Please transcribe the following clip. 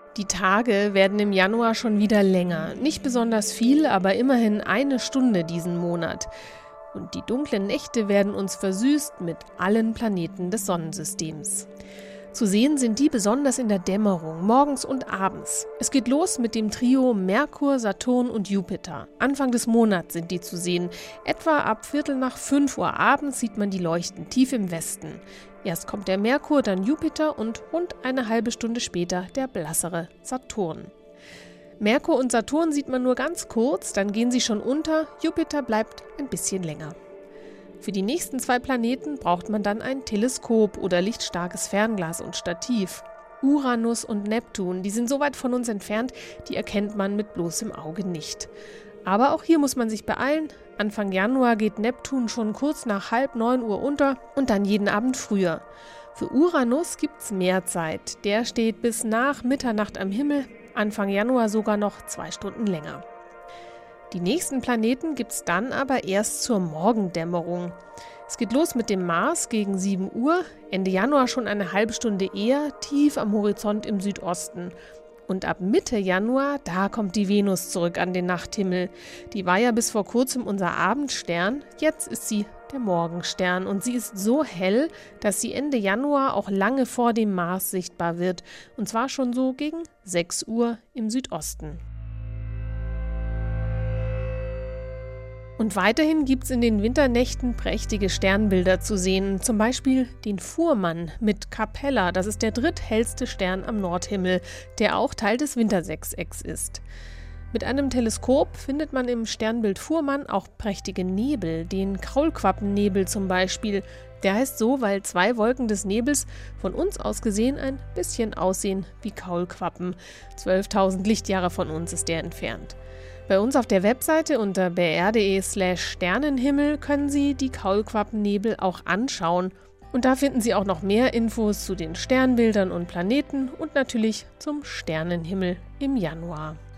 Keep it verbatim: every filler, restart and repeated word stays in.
Die Tage werden im Januar schon wieder länger. Nicht besonders viel, aber immerhin eine Stunde diesen Monat. Und die dunklen Nächte werden uns versüßt mit allen Planeten des Sonnensystems. Zu sehen sind die besonders in der Dämmerung, morgens und abends. Es geht los mit dem Trio Merkur, Saturn und Jupiter. Anfang des Monats sind die zu sehen. Etwa ab Viertel nach fünf Uhr abends sieht man die Leuchten tief im Westen. Erst kommt der Merkur, dann Jupiter und rund eine halbe Stunde später der blassere Saturn. Merkur und Saturn sieht man nur ganz kurz, dann gehen sie schon unter. Jupiter bleibt ein bisschen länger. Für die nächsten zwei Planeten braucht man dann ein Teleskop oder lichtstarkes Fernglas und Stativ. Uranus und Neptun, die sind so weit von uns entfernt, die erkennt man mit bloßem Auge nicht. Aber auch hier muss man sich beeilen. Anfang Januar geht Neptun schon kurz nach halb neun Uhr unter und dann jeden Abend früher. Für Uranus gibt's mehr Zeit. Der steht bis nach Mitternacht am Himmel, Anfang Januar sogar noch zwei Stunden länger. Die nächsten Planeten gibt's dann aber erst zur Morgendämmerung. Es geht los mit dem Mars gegen sieben Uhr, Ende Januar schon eine halbe Stunde eher, tief am Horizont im Südosten. Und ab Mitte Januar, da kommt die Venus zurück an den Nachthimmel. Die war ja bis vor kurzem unser Abendstern, jetzt ist sie der Morgenstern. Und sie ist so hell, dass sie Ende Januar auch lange vor dem Mars sichtbar wird. Und zwar schon so gegen sechs Uhr im Südosten. Und weiterhin gibt es in den Winternächten prächtige Sternbilder zu sehen, zum Beispiel den Fuhrmann mit Capella, das ist der dritthellste Stern am Nordhimmel, der auch Teil des Wintersechsecks ist. Mit einem Teleskop findet man im Sternbild Fuhrmann auch prächtige Nebel, den Kaulquappennebel zum Beispiel. Der heißt so, weil zwei Wolken des Nebels von uns aus gesehen ein bisschen aussehen wie Kaulquappen. zwölftausend Lichtjahre von uns ist der entfernt. Bei uns auf der Webseite unter b r punkt d e slash Sternenhimmel können Sie die Kaulquappennebel auch anschauen. Und da finden Sie auch noch mehr Infos zu den Sternbildern und Planeten und natürlich zum Sternenhimmel im Januar.